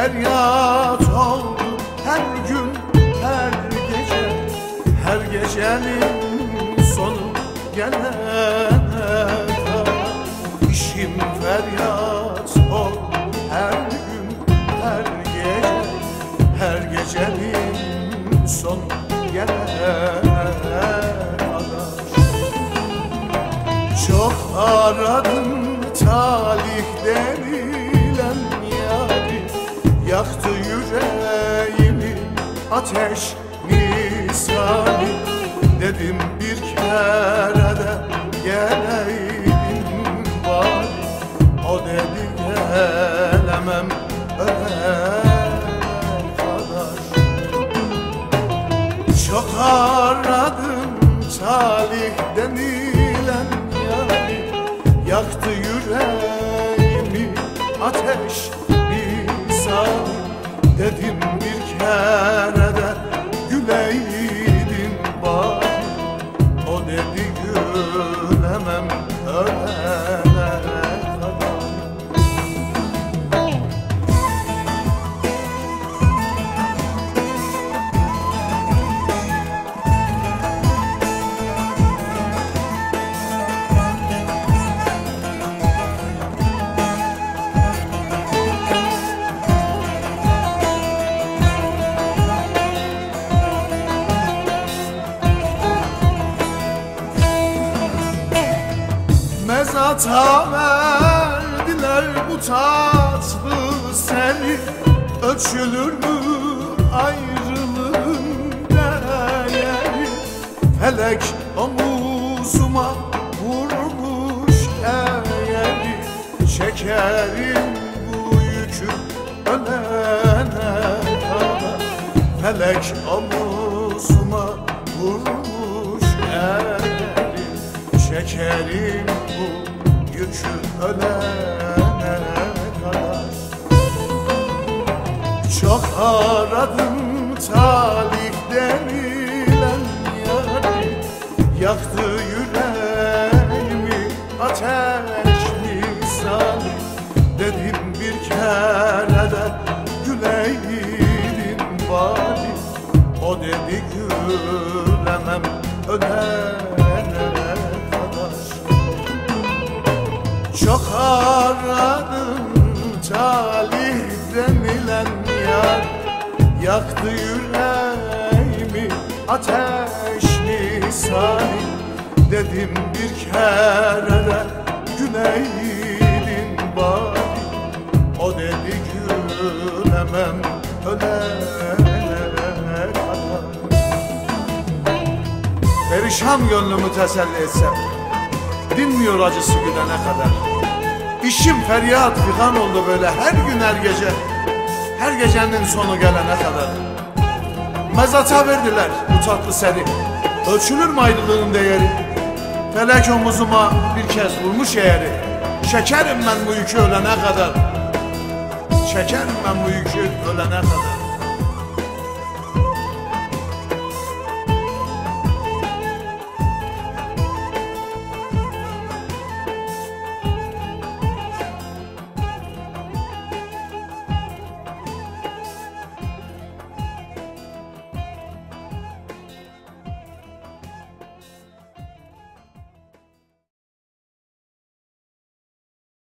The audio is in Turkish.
feryat oldu her gün, her gece, her gecenin sonu gelene kadar. İşim feryat oldu her gün, her gece, her gecenin sonu gelene kadar. Çok aradım talih denilen yari, yaktı yüreğimi ateş misali. Dedim bir kere de geleydin bari, o dedi gelemem ölene kadar. Çok aradım talih denilen yari, yaktı yüreğimi ateş misali. Dedim bir kere de güleydin bari, o dedi gülemem ölene kadar. Mezata verdiler bu tatlı seni, ölçülür mü ayrılığın değeri? Felek omuzuma vurmuş eğeri, çekerim bu yükü ölene kadar. Felek omuzuma vurmuş eğeri, çekerim bu yükü ölene kadar. Çok aradım talih denilen yari, yaktı yüreğimi ateş misali. Dedim bir kere de güleydin bari, o dedi gülemem ölene kadar. Çok aradım talih denilen yar, yaktı yüreğimi ateş misali. Dedim bir kere de güleydin bari, o dedi gülemem ölene kadar. Perişan gönlümü teselli etsem, dinmiyor acısı gülene kadar. İşim feryat figan oldu böyle her gün, her gece, her gecenin sonu gelene kadar. Mezata verdiler bu tatlı seni, ölçülür mü ayrılığın değeri? Felek omuzuma bir kez vurmuş eğeri, çekerim ben bu yükü ölene kadar. Çekerim ben bu yükü ölene kadar.